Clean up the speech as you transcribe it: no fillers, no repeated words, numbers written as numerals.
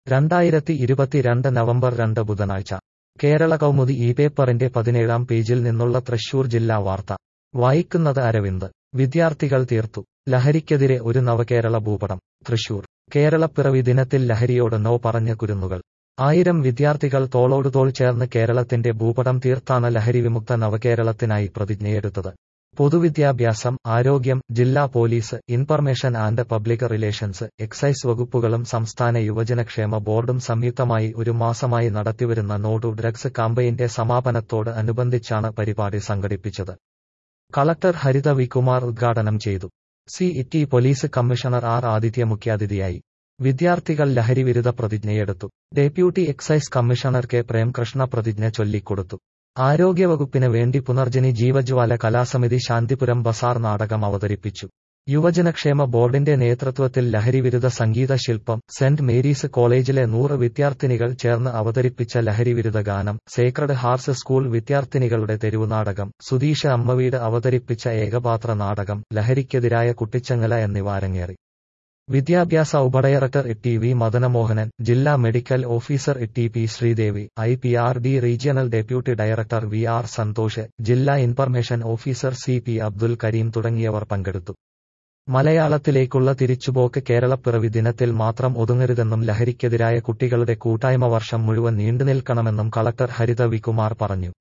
2022 November 2 ബുധനാഴ്ച കേരള കൗമുദി ഈ പേപ്പറിന്റെ 17-ാം പേജിൽ നിന്നുള്ള തൃശൂർ ജില്ലാ വാർത്ത വായിക്കുന്നത് അരവിന്ദ്. വിദ്യാർത്ഥികൾ തീർത്തു ലഹരിക്കെതിരെ ഒരു നവകേരള ഭൂപടം. തൃശൂർ കേരളപ്പിറവി ദിനത്തിൽ ലഹരിയോട് നോ പറഞ്ഞ കുരുന്നുകൾ. 1000 വിദ്യാർത്ഥികൾ തോളോടുതോൾ ചേർന്ന് കേരളത്തിന്റെ ഭൂപടം തീർത്താണ് ലഹരിവിമുക്ത നവകേരളത്തിനായി പ്രതിജ്ഞയെടുത്തത്. പൊതുവിദ്യാഭ്യാസം, ആരോഗ്യം, ജില്ലാ police, information and public relations, excise വകുപ്പുകളും സംസ്ഥാന യുവജനക്ഷേമ ബോർഡും സംയുക്തമായി ഒരു മാസമായി നടത്തിവരുന്ന നോ ടു ഡ്രഗ്സ് കാമ്പയിന്റെ സമാപനത്തോട് അനുബന്ധിച്ചാണ് പരിപാടി സംഘടിപ്പിച്ചത്. കളക്ടർ ഹരിത വി കുമാർ ഉദ്ഘാടനം ചെയ്തു. CET police commissioner R Aditya മുഖ്യാതിഥിയായി. വിദ്യാർത്ഥികൾ ലഹരിവിരുദ്ധ പ്രതിജ്ഞയെടുത്തു. Deputy excise commissioner K Premkrishna പ്രതിജ്ഞ ചൊല്ലിക്കൊടുത്തു. ആരോഗ്യവകുപ്പിന് വേണ്ടി പുനർജനി ജീവജ്വാല കലാസമിതി ശാന്തിപുരം ബസാർ നാടകം അവതരിപ്പിച്ചു. യുവജനക്ഷേമ ബോർഡിന്റെ നേതൃത്വത്തിൽ ലഹരിവിരുദ്ധ സംഗീത ശില്പം, സെന്റ് മേരീസ് കോളേജിലെ 100 വിദ്യാർത്ഥിനികൾ ചേർന്ന് അവതരിപ്പിച്ച ലഹരിവിരുദ്ധ ഗാനം, സേക്രഡ് ഹാർട്സ് സ്കൂൾ വിദ്യാർത്ഥിനികളുടെ തെരുവുനാടകം, സുധീഷ് അമ്മവീട് അവതരിപ്പിച്ച ഏകപാത്ര നാടകം, ലഹരിക്കെതിരായ കുട്ടിച്ചങ്ങല എന്നിവ അരങ്ങേറി. വിദ്യാഭ്യാസ ഉപഡയറക്ടർ ടി വി മദനമോഹനൻ, ജില്ലാ medical officer T P Sreedevi, IPRD regional deputy director V R Santhosh, ജില്ലാ information officer CP Abdul Karim തുടങ്ങിയവർ പങ്കെടുത്തു. മലയാളത്തിലേക്കുള്ള തിരിച്ചുപോക്ക് കേരളപ്പിറവി ദിനത്തിൽ മാത്രം ഒതുങ്ങരുതെന്നും ലഹരിക്കെതിരായ കുട്ടികളുടെ കൂട്ടായ്മ വർഷം മുഴുവൻ നീണ്ടുനിൽക്കണമെന്നും കളക്ടർ ഹരിത വി കുമാർ പറഞ്ഞു.